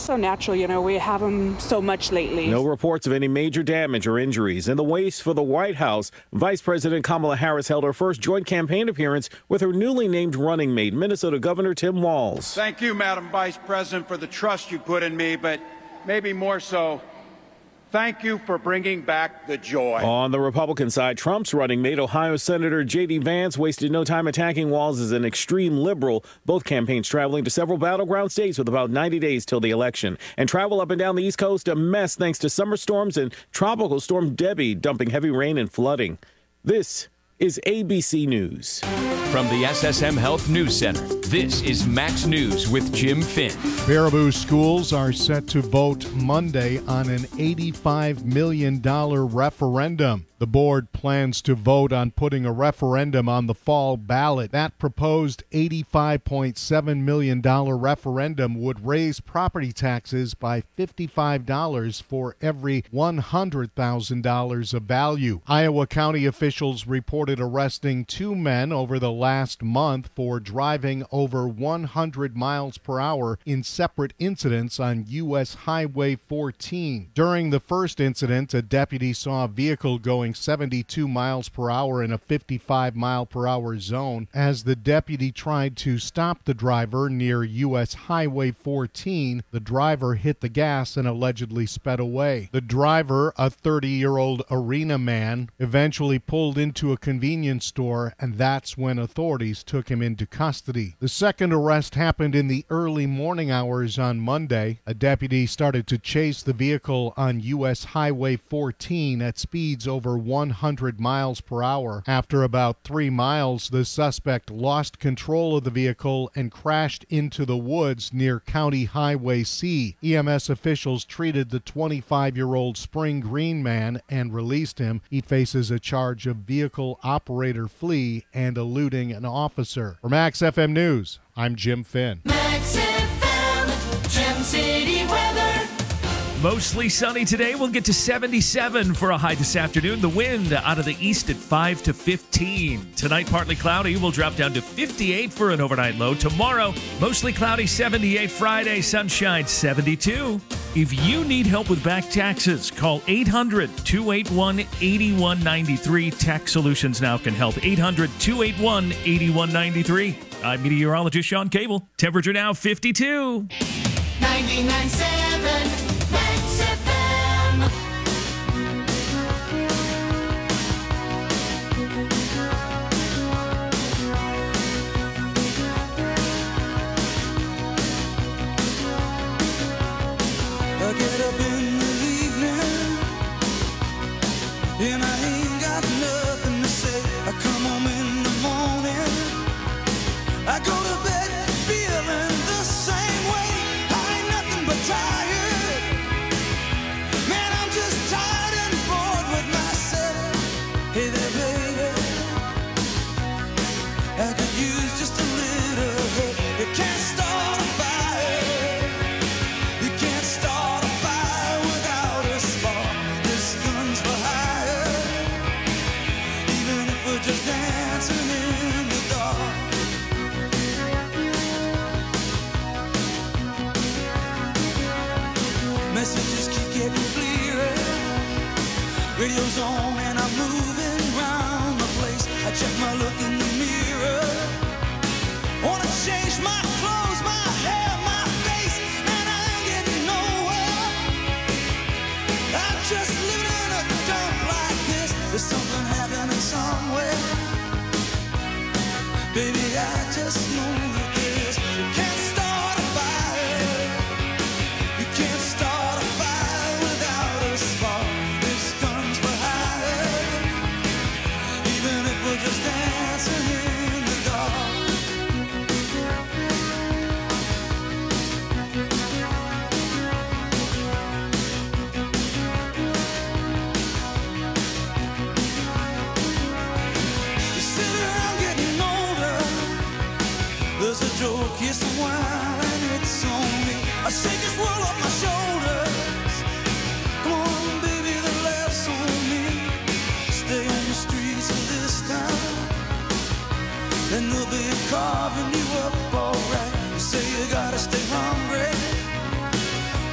so natural. We have them so much lately. No reports of any major damage or injuries. In the race for the White House, Vice President Kamala Harris held her first joint campaign appearance with her newly named running mate, Minnesota Governor Tim Walz. Thank you, Madam Vice President, for the trust you put in me, but maybe more so, thank you for bringing back the joy. On the Republican side, Trump's running mate, Ohio Senator J.D. Vance, wasted no time attacking Walz as an extreme liberal. Both campaigns traveling to several battleground states with about 90 days till the election. And travel up and down the East Coast a mess thanks to summer storms and Tropical Storm Debbie dumping heavy rain and flooding. This is ABC News. From the SSM Health News Center, this is Max News with Jim Finn. Baraboo schools are set to vote Monday on an $85 million referendum. The board plans to vote on putting a referendum on the fall ballot. That proposed $85.7 million referendum would raise property taxes by $55 for every $100,000 of value. Iowa County officials reported arresting 2 men over the last month for driving over 100 miles per hour in separate incidents on U.S. Highway 14. During the first incident, a deputy saw a vehicle going 72 miles per hour in a 55 mile per hour zone. As the deputy tried to stop the driver near U.S. Highway 14, the driver hit the gas and allegedly sped away. The driver, a 30-year-old arena man, eventually pulled into a convenience store, and that's when authorities took him into custody. The second arrest happened in the early morning hours on Monday. A deputy started to chase the vehicle on U.S. Highway 14 at speeds over 100 miles per hour. After about 3 miles, the suspect lost control of the vehicle and crashed into the woods near County Highway C. EMS officials treated the 25-year-old Spring Green man and released him. He faces a charge of vehicle operator flee and eluding an officer. For Max FM News, I'm Jim Finn. Max FM, Gem City weather. Mostly sunny today. We'll get to 77 for a high this afternoon. The wind out of the east at 5 to 15. Tonight, partly cloudy. We'll drop down to 58 for an overnight low. Tomorrow, mostly cloudy, 78. Friday, sunshine, 72. If you need help with back taxes, call 800-281-8193. Tax Solutions Now can help. 800-281-8193. I'm meteorologist Sean Cable. Temperature now 52. 99.7 Max FM. I get up in the evening and I ain't got nothing to say. I come home in the morning, I go to bed feeling the same way. I ain't nothing but tired. Man, I'm just tired and bored with myself. Hey there, baby, I could use just a little help. You can't start a fire. You can't start a fire without a spark. This gun's for hire, even if we're just dancing in the dark. Messages keep getting clearer. Radio's on and I'm moving around the place. I check my look in the mirror. Wanna change my clothes, my hair, my face, and I ain't getting nowhere. I'm just living in a dump like this. There's something happening somewhere. Baby, I just know that this. You can't start a fire. You can't start a fire without a spark. This gun's for hire, even if we're just dancing in the dark. You sit around getting older. There's a joke, yes, a wine, it's on me. I shake this world off my shoulders. Come on, baby, the laughs on me. Stay on the streets of this town, and they'll be carving you up alright. You say you gotta stay hungry.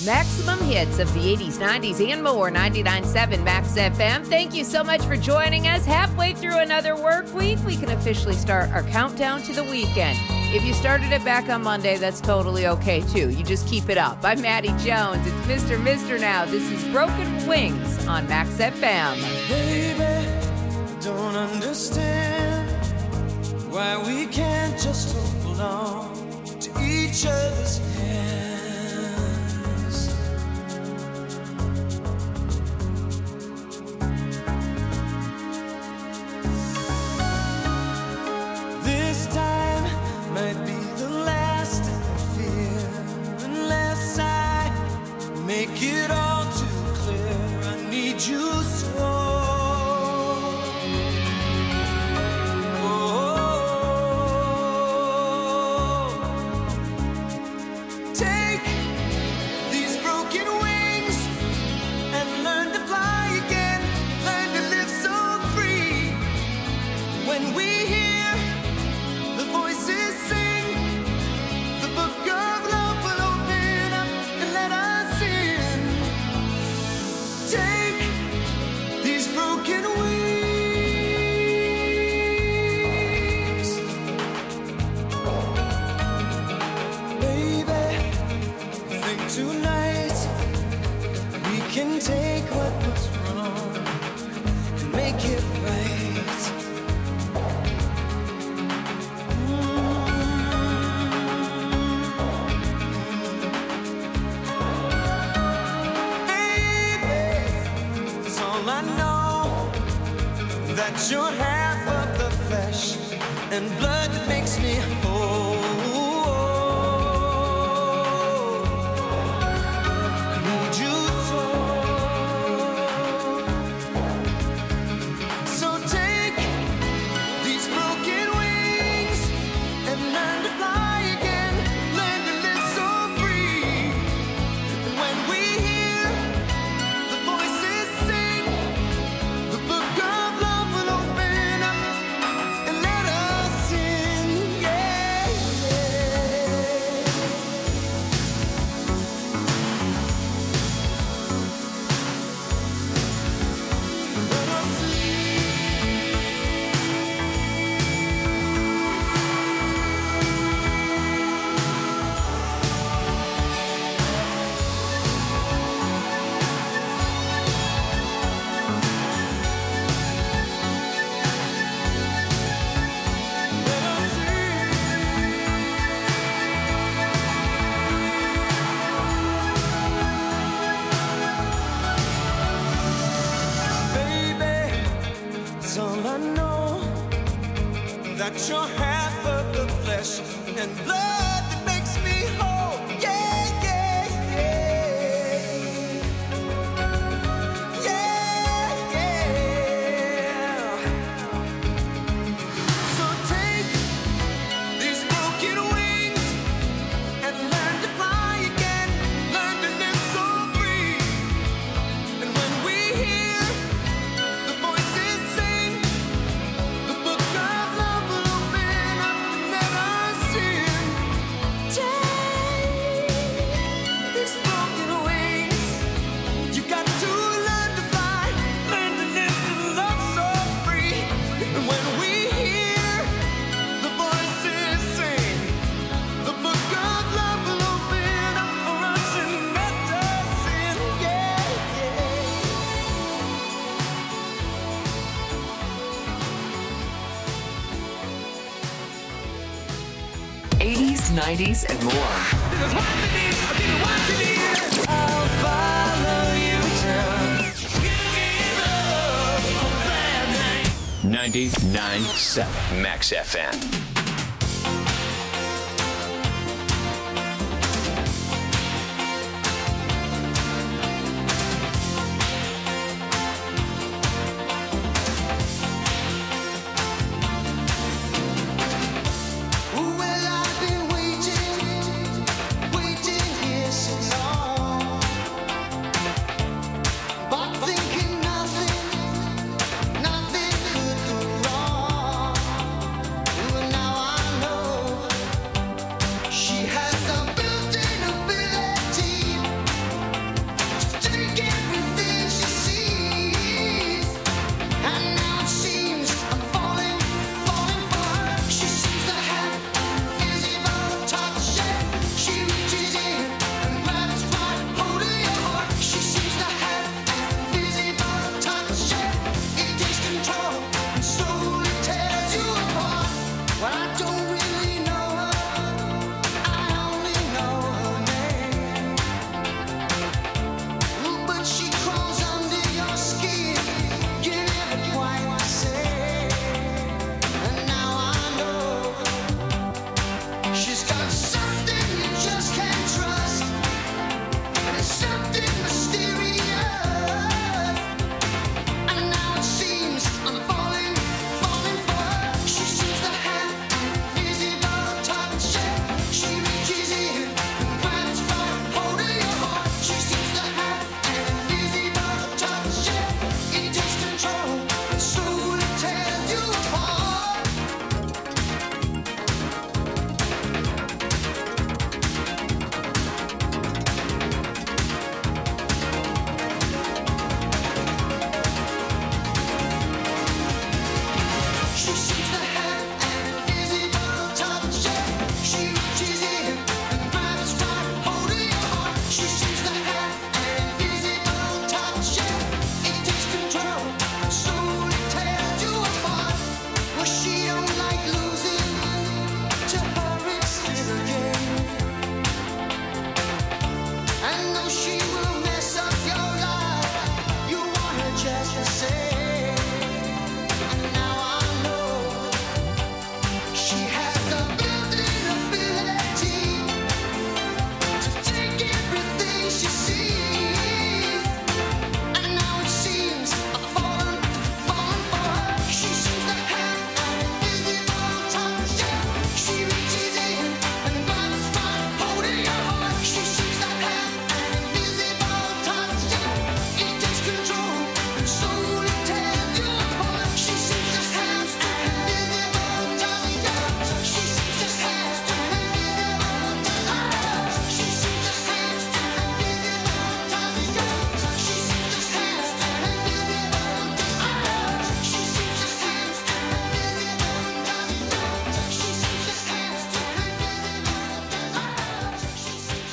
maximum hits of the 80s, 90s, and more. 99.7 Max FM. Thank you so much for joining us. Halfway through another work week, we can officially start our countdown to the weekend. If you started it back on Monday, that's totally okay, too. You just keep it up. I'm Maddie Jones. It's Mr. Now. This is Broken Wings on Max FM. Baby, don't understand why we can't just hold on to each other's hands. This time might be the last I fear, unless I make it all too clear. I need you so. Take what was wrong and make it right. Baby, that's all I know, that you're half of the flesh and blood that makes me whole. That you're half of the flesh and blood that makes me whole. Yeah, yeah, yeah. Yeah, yeah. So take these broken wings and learn to fly again. Learn to live so free. And when we hear the voices sing, the book of love will open up and let us in. Take these broken wings. You got to learn to fly, learn to live and love so free. And when we hear the voices sing, the book of love will open up for us and let us in. Yeah, yeah. 80s, 90s, and more. 99.7 Max FM. Nothing could go wrong.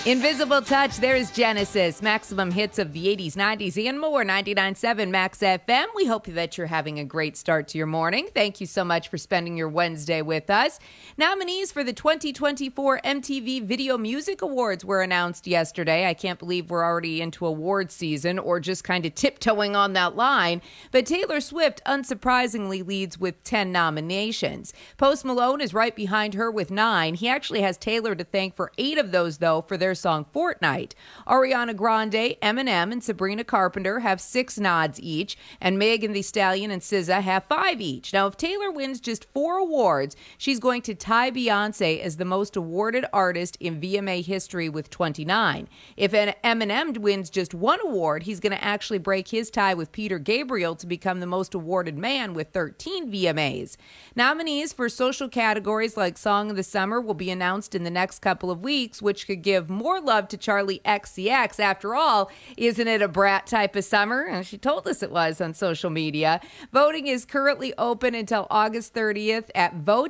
Invisible Touch, there's Genesis. Maximum hits of the 80s, 90s, and more. 99.7 Max FM. We hope that you're having a great start to your morning. Thank you so much for spending your Wednesday with us. Nominees for the 2024 MTV Video Music Awards were announced yesterday. I can't believe we're already into awards season or just kind of tiptoeing on that line. But Taylor Swift, unsurprisingly, leads with 10 nominations. Post Malone is right behind her with 9. He actually has Taylor to thank for 8 of those, though, for their song Fortnite. Ariana Grande, Eminem, and Sabrina Carpenter have 6 nods each, and Megan Thee Stallion and SZA have 5 each. Now, if Taylor wins just 4 awards, she's going to tie Beyonce as the most awarded artist in VMA history with 29. If Eminem wins just 1 award, he's going to actually break his tie with Peter Gabriel to become the most awarded man with 13 VMAs. Nominees for social categories like Song of the Summer will be announced in the next couple of weeks, which could give more love to Charli XCX. After all, isn't it a brat type of summer? And she told us it was on social media. Voting is currently open until August 30th at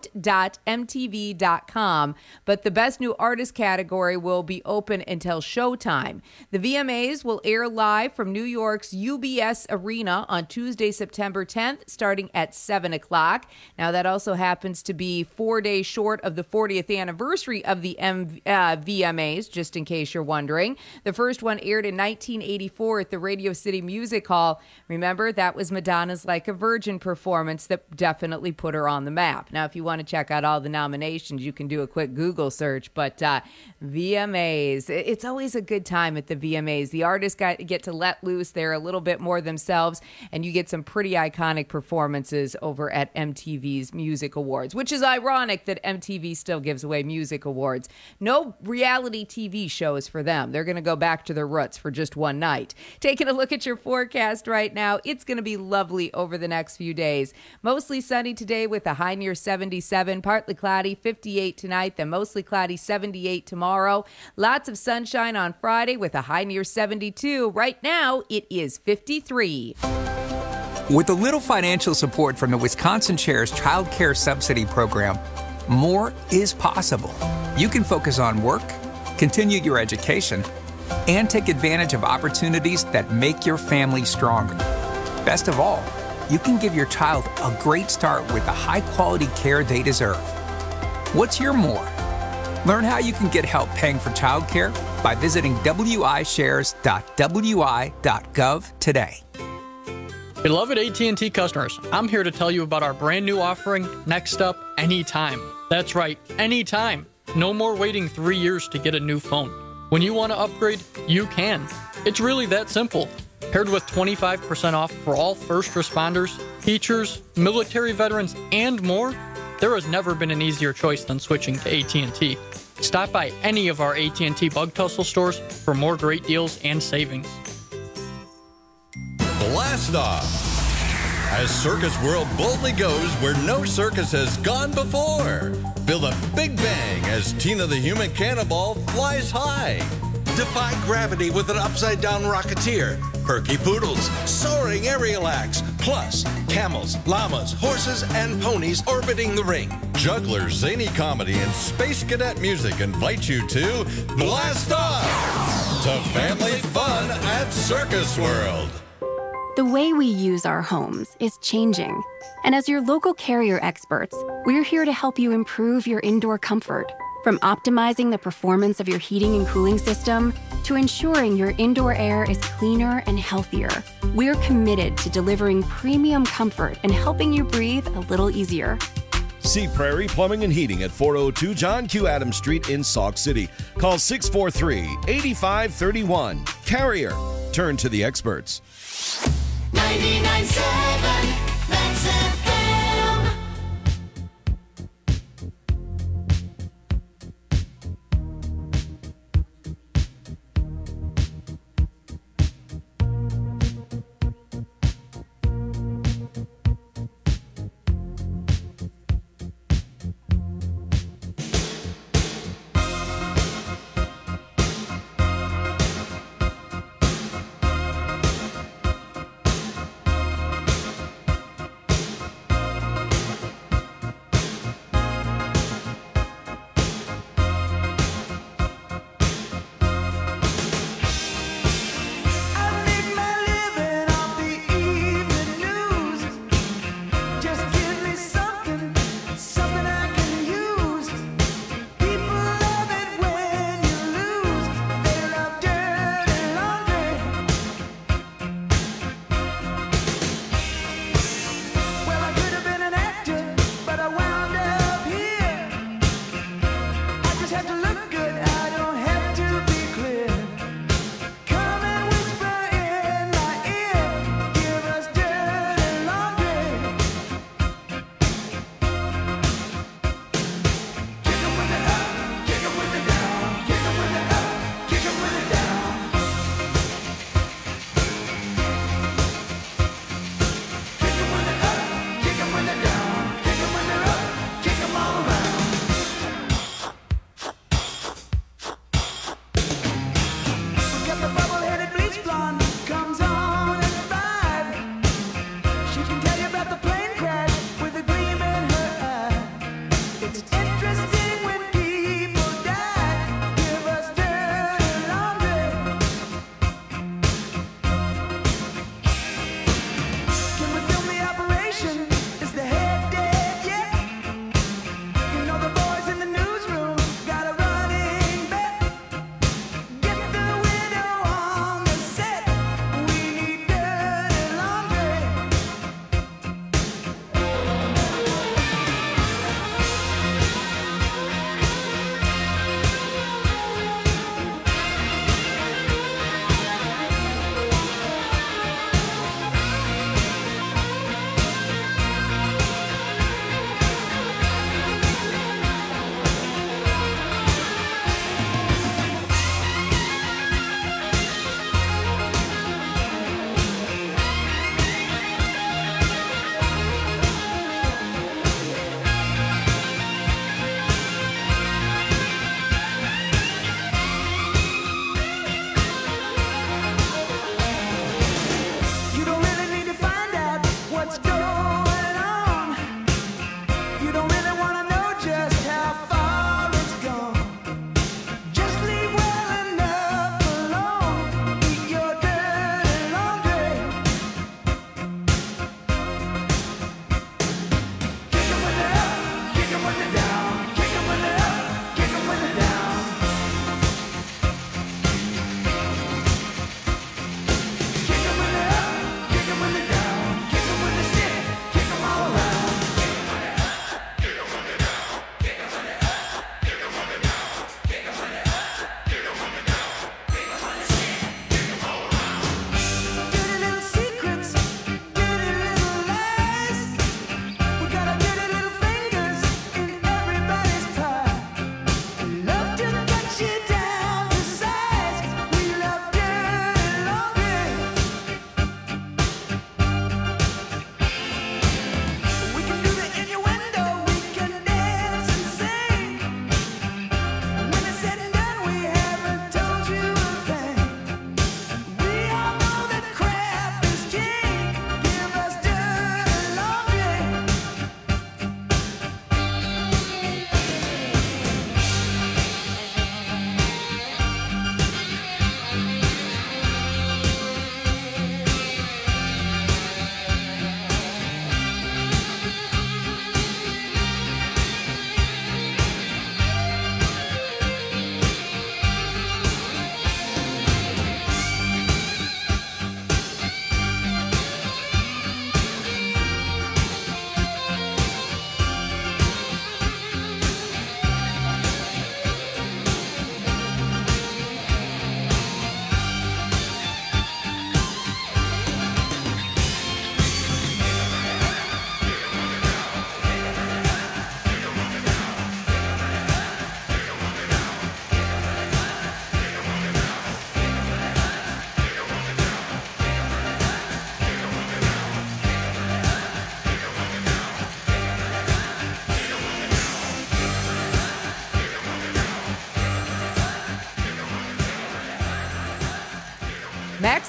vote.mtv.com, but the Best New Artist category will be open until showtime. The VMAs will air live from New York's UBS Arena on Tuesday, September 10th, starting at 7 o'clock. Now, that also happens to be 4 days short of the 40th anniversary of the VMAs, just in case you're wondering. The first one aired in 1984 at the Radio City Music Hall. Remember, that was Madonna's Like a Virgin performance that definitely put her on the map. Now, if you want to check out all the nominations, you can do a quick Google search, but VMAs, it's always a good time at the VMAs. The artists get to let loose. They're a little bit more themselves, and you get some pretty iconic performances over at MTV's Music Awards, which is ironic that MTV still gives away music awards. No reality TV shows for them. They're going to go back to their roots for just one night. Taking a look at your forecast right now, it's going to be lovely over the next few days. Mostly sunny today with a high near 77, partly cloudy, 58 tonight, then mostly cloudy, 78 tomorrow. Lots of sunshine on Friday with a high near 72. Right now, it is 53. With a little financial support from the Wisconsin Chair's Child Care Subsidy Program, more is possible. You can focus on work, continue your education, and take advantage of opportunities that make your family stronger. Best of all, you can give your child a great start with the high-quality care they deserve. What's your more? Learn how you can get help paying for childcare by visiting wishares.wi.gov today. Beloved AT&T customers, I'm here to tell you about our brand new offering, Next Up Anytime. That's right, anytime. No more waiting 3 years to get a new phone. When you want to upgrade, you can. It's really that simple. Paired with 25% off for all first responders, teachers, military veterans, and more, there has never been an easier choice than switching to AT&T. Stop by any of our AT&T Bug Tussle stores for more great deals and savings. Blast Off! As Circus World boldly goes where no circus has gone before. Feel the big bang as Tina the Human Cannonball flies high. Defy gravity with an upside-down rocketeer. Perky poodles, soaring aerial acts, plus camels, llamas, horses, and ponies orbiting the ring. Jugglers, zany comedy, and space cadet music invite you to Blast Off! To family fun at Circus World. The way we use our homes is changing. And as your local Carrier experts, we're here to help you improve your indoor comfort. From optimizing the performance of your heating and cooling system to ensuring your indoor air is cleaner and healthier, we're committed to delivering premium comfort and helping you breathe a little easier. See Prairie Plumbing and Heating at 402 John Q. Adams Street in Sauk City. Call 643-8531. Carrier. Turn to the experts. 99.7 Max FM.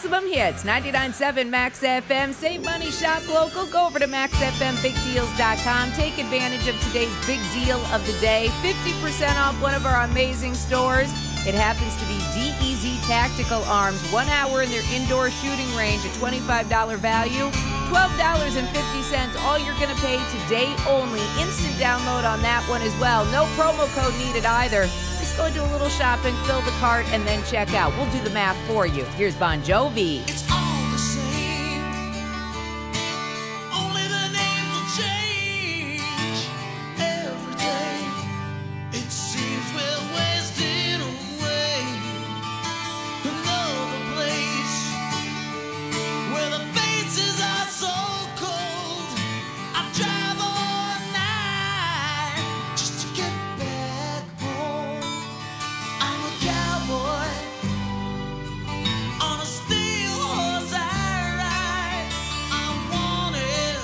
Maximum Hits, 99.7 Max FM. Save money, shop local. Go over to maxfmbigdeals.com. Take advantage of today's big deal of the day. 50% off one of our amazing stores. It happens to be DEZ Tactical Arms. 1 hour in their indoor shooting range, a $25 value. $12.50, all you're going to pay today only. Instant download on that one as well. No promo code needed either. Just go do a little shopping, fill the cart, and then check out. We'll do the math for you. Here's Bon Jovi. It's all the same. Only the names will change every day. It seems we're wasting away. Another place where the faces are so cold. I drive all night just to get back home. I'm a cowboy on a steel horse I ride. I'm wanted,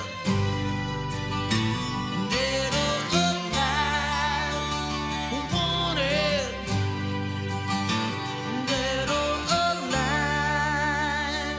dead or alive. Wanted, dead or alive.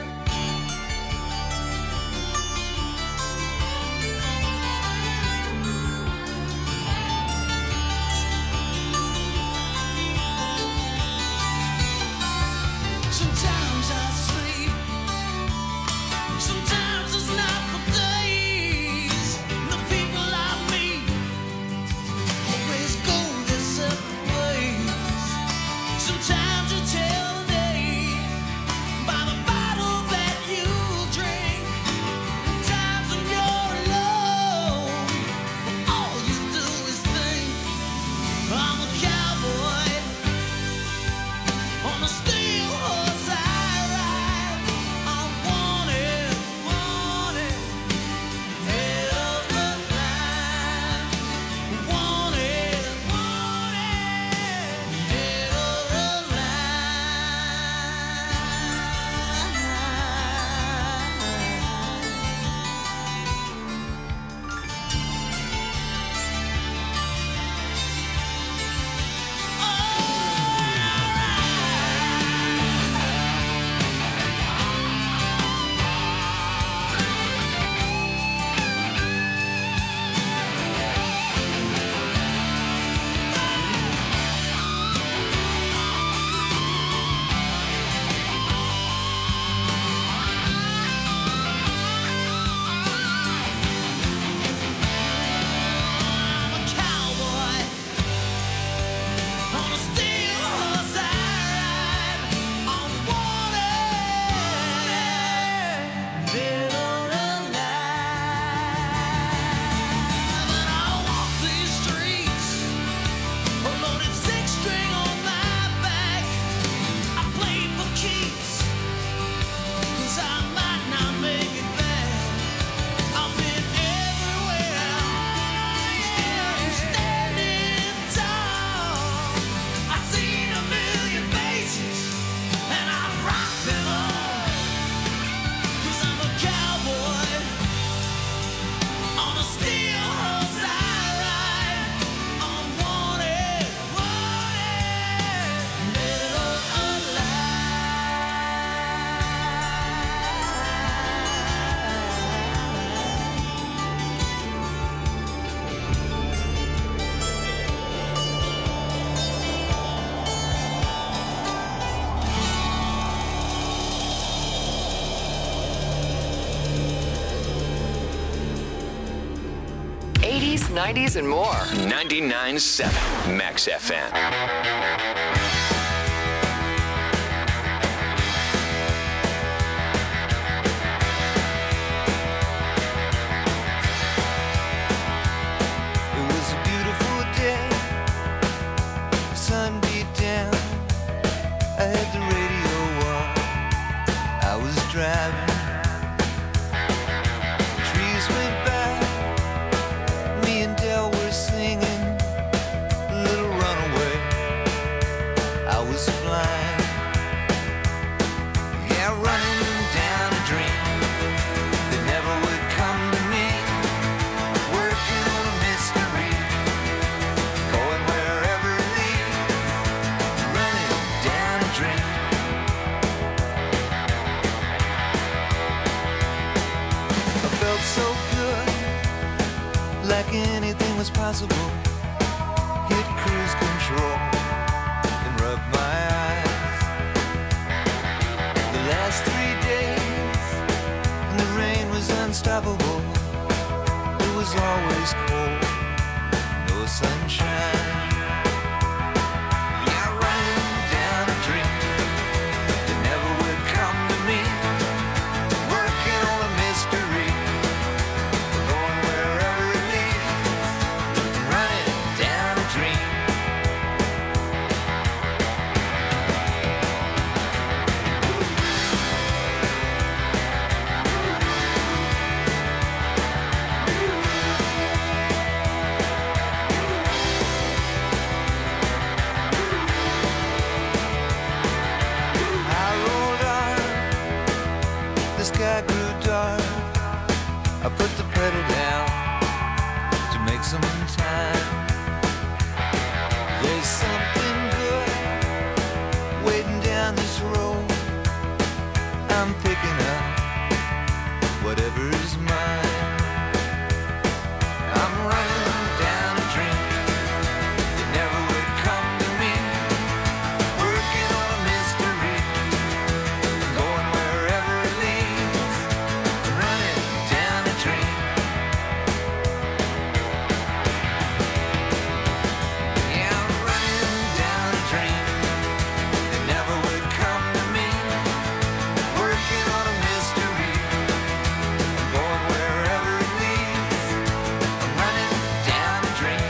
Sometimes I sleep, sometimes it's not for days. The people I meet always go their separate ways. Sometimes you tell the day by the bottle that you drink. Times when you're alone, all you do is think. I'm a cowboy on a steel horse I ride. I'm wanted, wanted, dead or alive. Wanted, wanted, dead or I'm a cowboy on a steel horse I ride. I'm wanted, dead or alive. And I walk these streets, a loaded six-string on my back. I play for keeps, 'cause I might not make it back. I've been everywhere, still I'm standing tall. I've seen a million faces, and I've rocked them all. 'Cause I'm a cowboy on a steel horse I ride. I'm wanted, wanted, dead or alive. 80s, 90s, and more. 99.7 Max FM. It was a beautiful day, the sun beat down. I had the radio on, I was driving. Trees went by, me and Del were singing a little runaway. like anything was possible. Hit cruise control and rub my eyes. The last 3 days, and the rain was unstoppable. It was always cold, no sunshine. Yeah, running down a dream that never would come to me. Working on a mystery, going wherever it leads. Running down a dream. I rolled on, the sky grew dark. I put the pedal down to make some time. There's something good waiting down this road. I'm picking up whatever's mine. I'm running down a dream that never would come to me. Working on a mystery, going wherever it leads. Running down a dream. Yeah, I'm running down a dream that never would come to me. Working on a mystery, going wherever it leads. I'm running down a dream.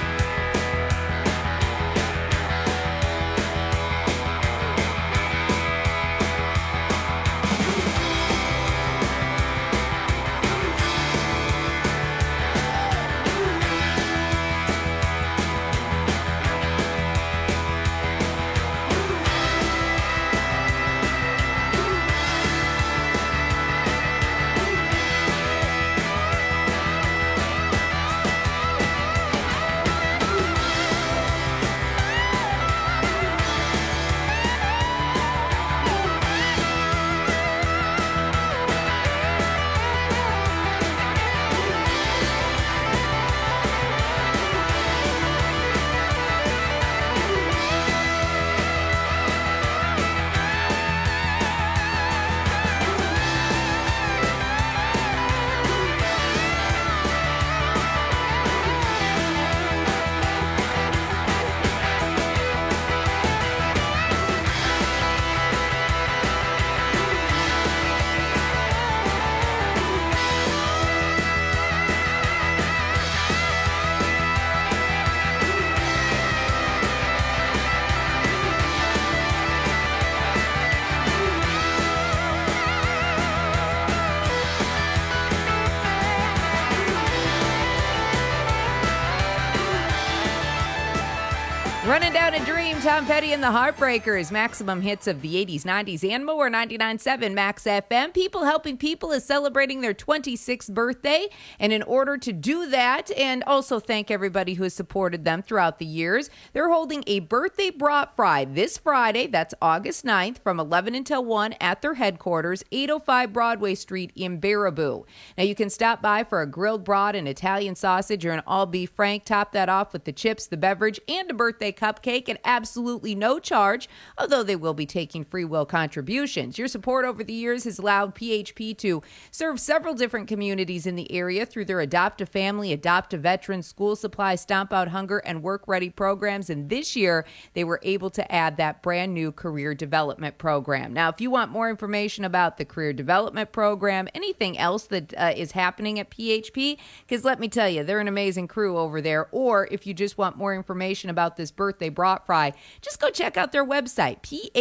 Running Down a Dream, Tom Petty and the Heartbreakers. Maximum hits of the 80s, 90s, and more. 99.7 Max FM. People Helping People is celebrating their 26th birthday. And in order to do that, and also thank everybody who has supported them throughout the years, they're holding a birthday brat fry this Friday. That's August 9th from 11 until 1 at their headquarters, 805 Broadway Street in Baraboo. Now, you can stop by for a grilled brat, an Italian sausage, or an all-beef frank. Top that off with the chips, the beverage, and a birthday cupcake at absolutely no charge, although they will be taking free will contributions. Your support over the years has allowed PHP to serve several different communities in the area through their Adopt a Family, Adopt a Veteran, School Supply, Stomp Out Hunger, and Work Ready programs. And this year, they were able to add that brand new career development program. Now, if you want more information about the career development program, anything else that is happening at PHP, because let me tell you, they're an amazing crew over there. Or if you just want more information about this birthday brat fry, just go check out their website,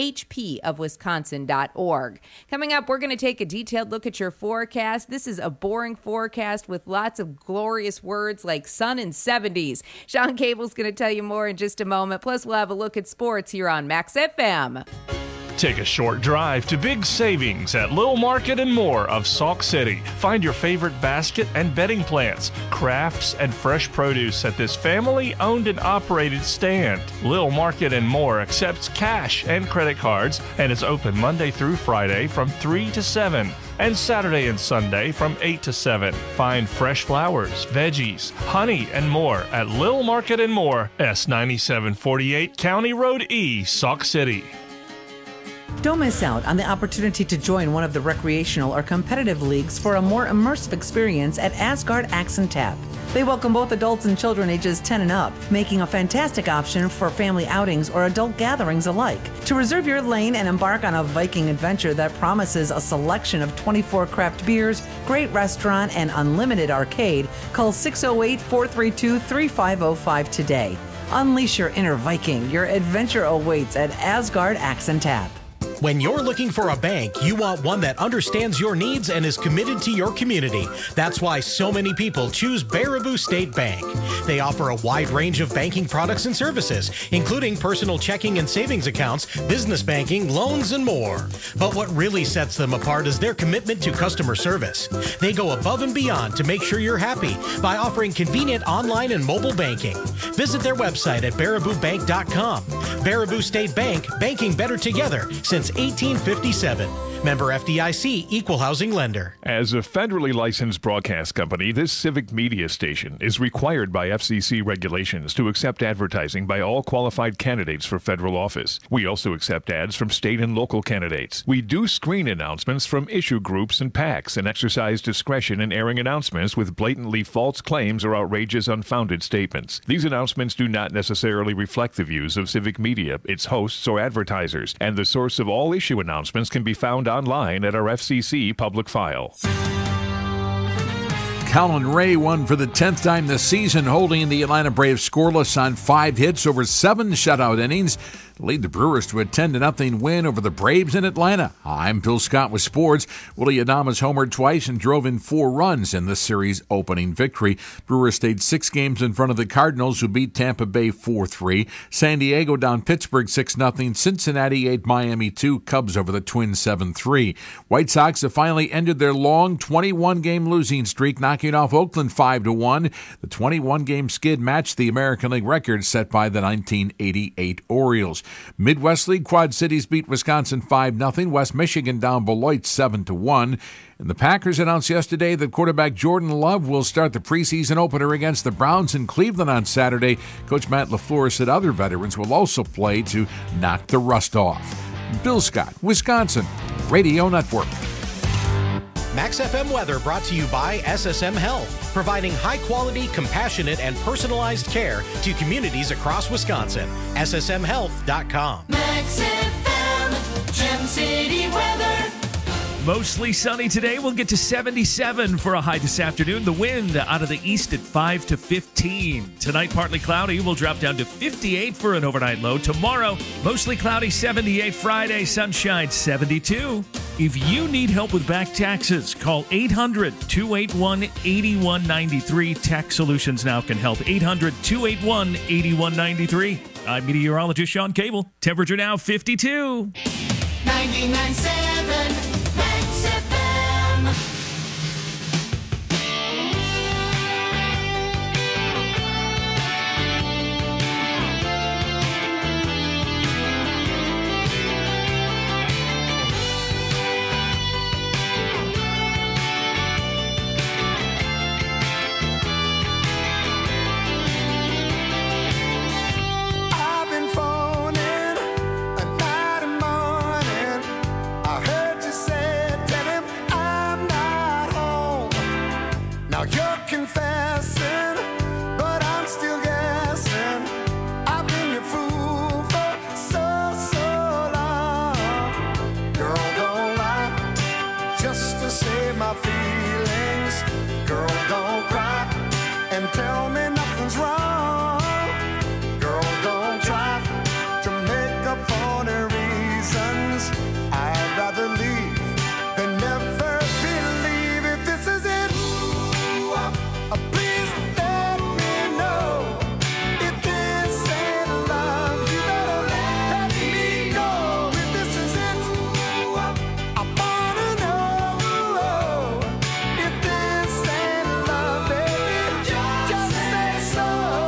phpofwisconsin.org. Coming up, we're going to take a detailed look at your forecast. This is a boring forecast with lots of glorious words like sun and 70s. Sean Cable's going to tell you more in just a moment. Plus, we'll have a look at sports here on Max FM. Take a short drive to big savings at Little Market and More of Sauk City. Find your favorite basket and bedding plants, crafts, and fresh produce at this family-owned and operated stand. Little Market and More accepts cash and credit cards and is open Monday through Friday from 3 to 7. And Saturday and Sunday from 8 to 7. Find fresh flowers, veggies, honey, and more at Little Market and More, S9748 County Road E, Sauk City. Don't miss out on the opportunity to join one of the recreational or competitive leagues for a more immersive experience at Asgard Axe and Tap. They welcome both adults and children ages 10 and up, making a fantastic option for family outings or adult gatherings alike. To reserve your lane and embark on a Viking adventure that promises a selection of 24 craft beers, great restaurant, and unlimited arcade, call 608-432-3505 today. Unleash your inner Viking. Your adventure awaits at Asgard Axe and Tap. When you're looking for a bank, you want one that understands your needs and is committed to your community. That's why so many people choose Baraboo State Bank. They offer a wide range of banking products and services, including personal checking and savings accounts, business banking, loans, and more. But what really sets them apart is their commitment to customer service. They go above and beyond to make sure you're happy by offering convenient online and mobile banking. Visit their website at baraboobank.com. Baraboo State Bank, banking better together since 1857. Member FDIC, Equal Housing Lender. As a federally licensed broadcast company, this civic media station is required by FCC regulations to accept advertising by all qualified candidates for federal office. We also accept ads from state and local candidates. We do screen announcements from issue groups and PACs and exercise discretion in airing announcements with blatantly false claims or outrageous unfounded statements. These announcements do not necessarily reflect the views of civic media, its hosts, or advertisers, and the source of all issue announcements can be found online at our FCC public file. Colin Ray won for the 10th time this season, holding the Atlanta Braves scoreless on 5 hits over 7 shutout innings to lead the Brewers to a 10-0 win over the Braves in Atlanta. I'm Phil Scott with sports. Willie Adames homered twice and drove in 4 runs in the series opening victory. Brewers stayed 6 games in front of the Cardinals, who beat Tampa Bay 4-3. San Diego down Pittsburgh 6-0. Cincinnati 8, Miami 2. Cubs over the Twins 7-3. White Sox have finally ended their long 21-game losing streak, knocking off Oakland 5-1. The 21-game skid matched the American League record set by the 1988 Orioles. Midwest League Quad Cities beat Wisconsin 5-0. West Michigan down Beloit 7-1. And the Packers announced yesterday that quarterback Jordan Love will start the preseason opener against the Browns in Cleveland on Saturday. Coach Matt LaFleur said other veterans will also play to knock the rust off. Bill Scott, Wisconsin Radio Network. Max FM weather brought to you by SSM Health, providing high-quality, compassionate, and personalized care to communities across Wisconsin. SSMHealth.com. Max FM, Gem City weather. Mostly sunny today. We'll get to 77 for a high this afternoon. The wind out of the east at 5 to 15. Tonight, partly cloudy. We'll drop down to 58 for an overnight low. Tomorrow, mostly cloudy, 78. Friday, sunshine, 72. If you need help with back taxes, call 800-281-8193. Tax Solutions Now can help. 800-281-8193. I'm meteorologist Sean Cable. Temperature now 52. 99.7 Max FM. I've been phoning at night and morning. I heard you say, tell him I'm not home. Now you're confessing, but I'm still guessing. I've been your fool for so long. Girl, don't lie just to save my feelings. Girl, don't cry and tell me nothing's wrong. Girl, don't try to make up for the reasons. I'd rather leave than never believe if this is it. Please let me know if this ain't love. You better let me know if this is it. I wanna know if this ain't love, baby. Just say so.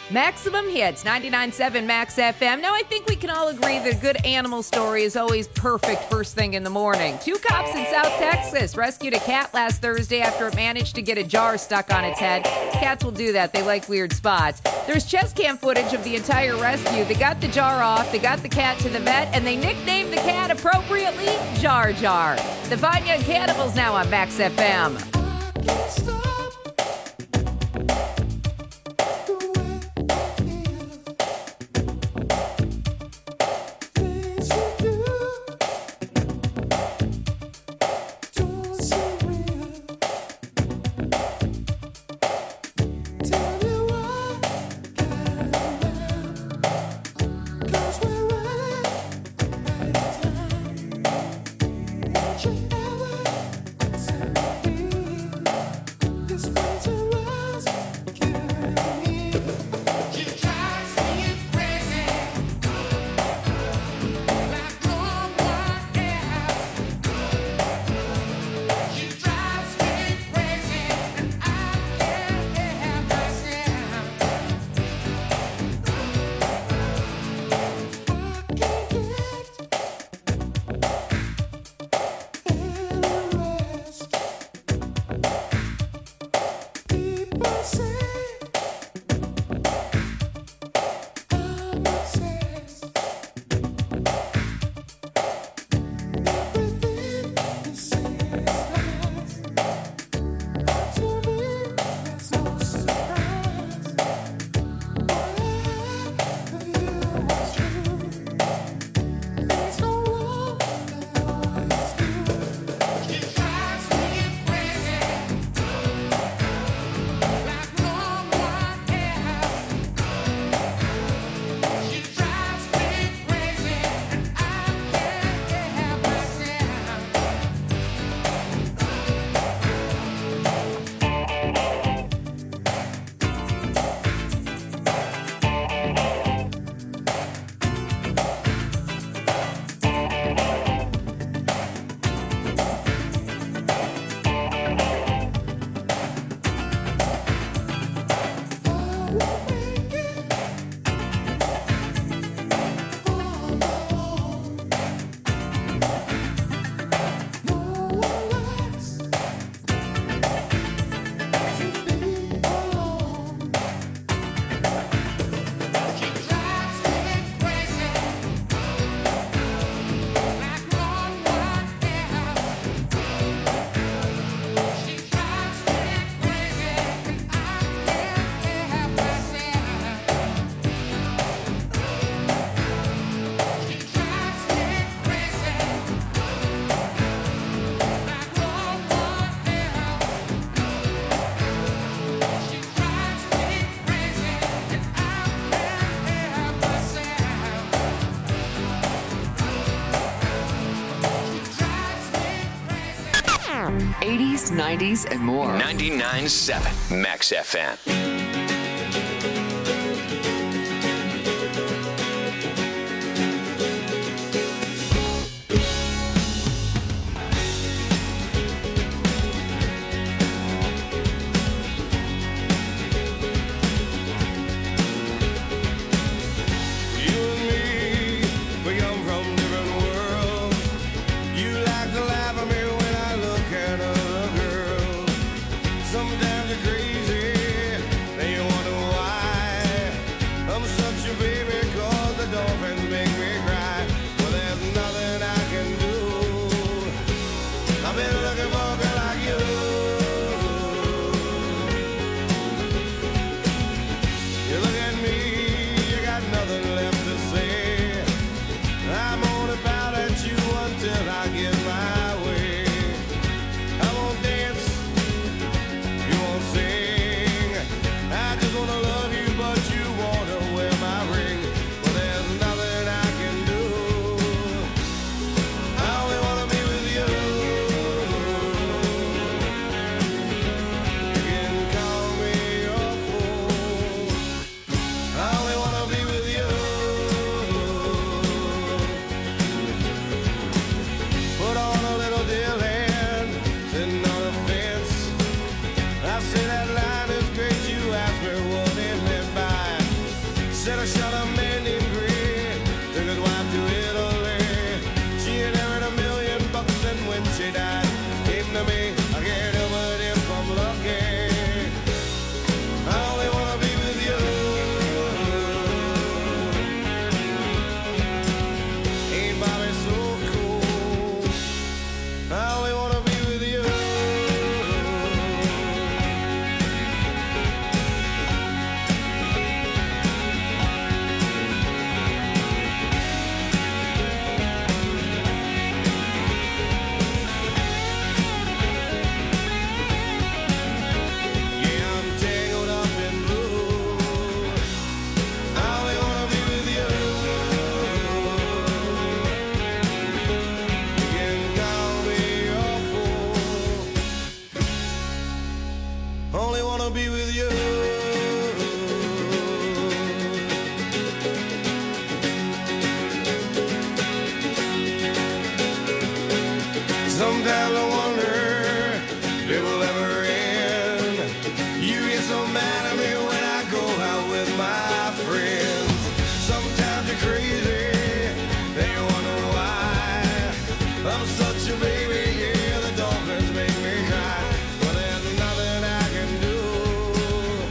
Maximum Hits, 99.7 Max FM. Now, I think we can all agree that a good animal story is always perfect first thing in the morning. 2 cops in South Texas rescued a cat last Thursday after it managed to get a jar stuck on its head. Cats will do that. They like weird spots. There's chest cam footage of the entire rescue. They got the jar off, they got the cat to the vet, and they nicknamed the cat appropriately Jar Jar. The Fine Young Cannibals now on Max FM. '80s, '90s, and more. 99.7 Max FM. Sometimes you're crazy. only wanna be with you. Sometimes I wonder if it will ever end. You get so mad at me when I go out with my friends. Sometimes you're crazy, and you wonder why. I'm such a baby, yeah, the dolphins make me cry. But there's nothing I can do.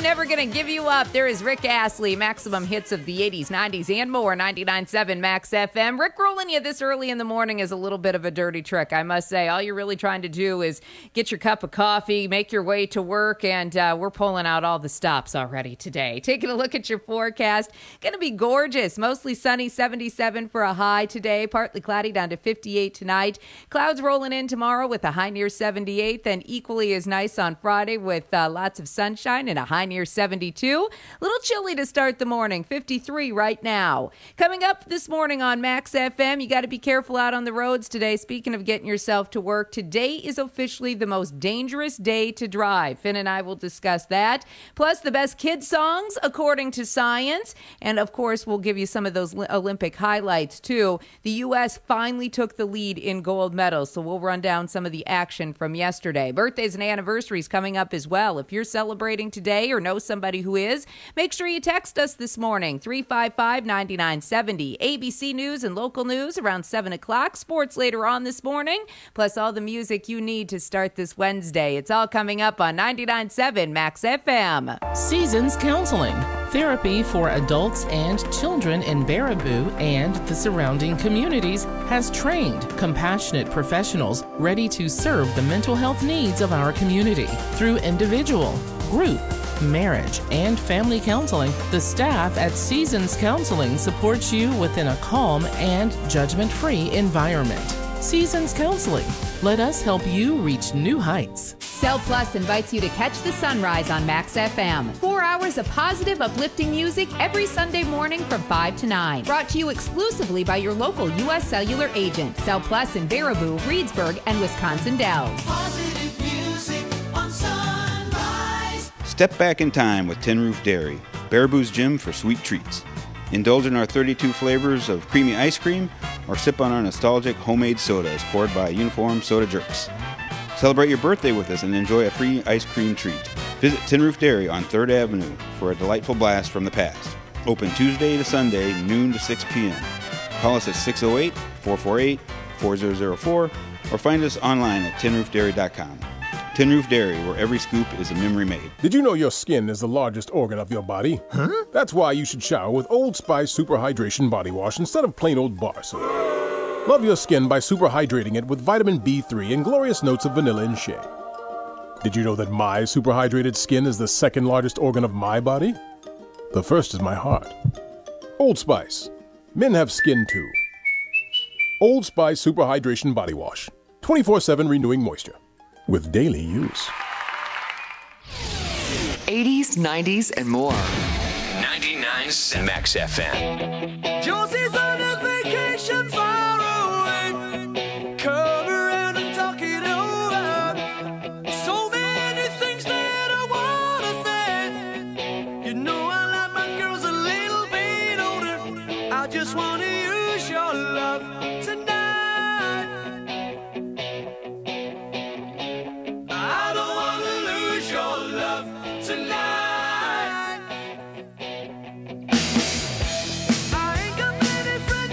never gonna give you up. There is Rick Astley, maximum hits of the 80s, 90s, and more. 99.7 Max FM. Rick rolling you this early in the morning is a little bit of a dirty trick, I must say. All you're really trying to do is get your cup of coffee, make your way to work, and we're pulling out all the stops already today. Taking a look at your forecast, gonna be gorgeous. Mostly sunny, 77 for a high today. Partly cloudy, down to 58 tonight. Clouds rolling in tomorrow with a high near 78. Then equally as nice on Friday with lots of sunshine and a high near 72. A little chilly to start the morning, 53 right now. Coming up this morning on Max FM, you got to be careful out on the roads today. Speaking of getting yourself to work, today is officially the most dangerous day to drive. Finn and I will discuss that. Plus the best kid songs according to science. And of course, we'll give you some of those Olympic highlights too. The U.S. finally took the lead in gold medals, so we'll run down some of the action from yesterday. Birthdays and anniversaries coming up as well. If you're celebrating today or know somebody who is, make sure you text us this morning, 355-9970. ABC News and local news around 7 o'clock. Sports later on this morning, plus all the music you need to start this Wednesday. It's all coming up on 99.7 Max FM. Seasons Counseling, therapy for adults and children in Baraboo and the surrounding communities, has trained, compassionate professionals ready to serve the mental health needs of our community. Through individual, group, marriage, and family counseling, the staff at Seasons Counseling supports you within a calm and judgment-free environment. Seasons Counseling. Let us help you reach new heights. Cell Plus invites you to catch the sunrise on Max FM. 4 hours of positive, uplifting music every Sunday morning from 5 to 9. Brought to you exclusively by your local U.S. Cellular agent. Cell Plus in Baraboo, Reedsburg, and Wisconsin Dells. Positive music on Sunrise. Step back in time with Tin Roof Dairy, Baraboo's gym for sweet treats. Indulge in our 32 flavors of creamy ice cream or sip on our nostalgic homemade sodas poured by uniformed soda jerks. Celebrate your birthday with us and enjoy a free ice cream treat. Visit Tin Roof Dairy on 3rd Avenue for a delightful blast from the past. Open Tuesday to Sunday, noon to 6 p.m. Call us at 608-448-4004 or find us online at tinroofdairy.com. Tin Roof Dairy, where every scoop is a memory made. Did you know your skin is the largest organ of your body? Huh? That's why you should shower with Old Spice Super Hydration Body Wash instead of plain old bar soap. Love your skin by super hydrating it with vitamin B3 and glorious notes of vanilla and shea. Did you know that my super hydrated skin is the second largest organ of my body? The first is my heart. Old Spice. Men have skin too. Old Spice Super Hydration Body Wash. 24/7 renewing moisture. With daily use. 80s, 90s, and more. 99.7 Max FM. Josie's on a vacation far away. Come around and talk it over. So many things that I wanna say. You know I like my girls a little bit older. I just wanna use your love tonight. I don't wanna lose your love tonight. I ain't got many friends.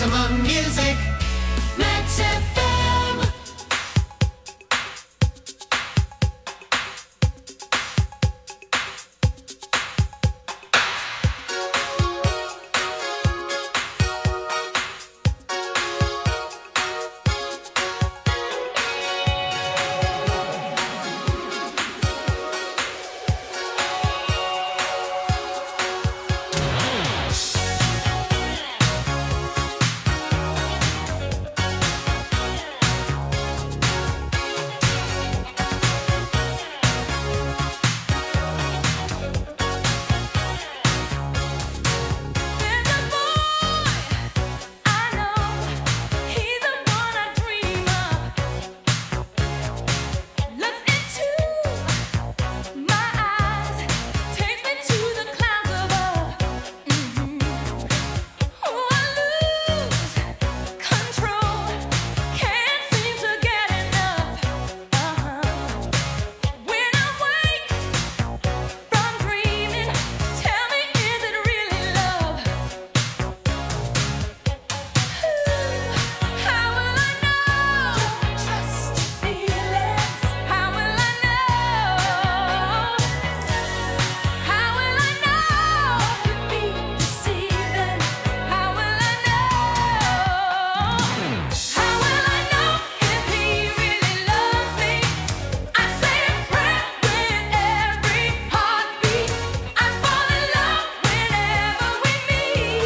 Maximum music.